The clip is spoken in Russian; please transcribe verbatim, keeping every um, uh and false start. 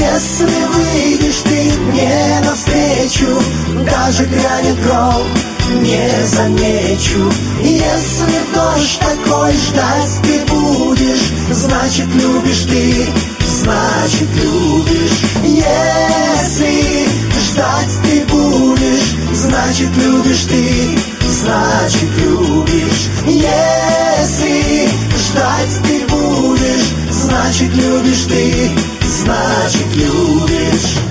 Если выйдешь ты мне навстречу, даже грянет гром, не замечу. Если дождь такой ждать ты будешь, значит любишь ты, значит любишь. Если ждать ты будешь, значит любишь ты, значит любишь. Если ждать ты будешь, значит любишь ты, значит любишь.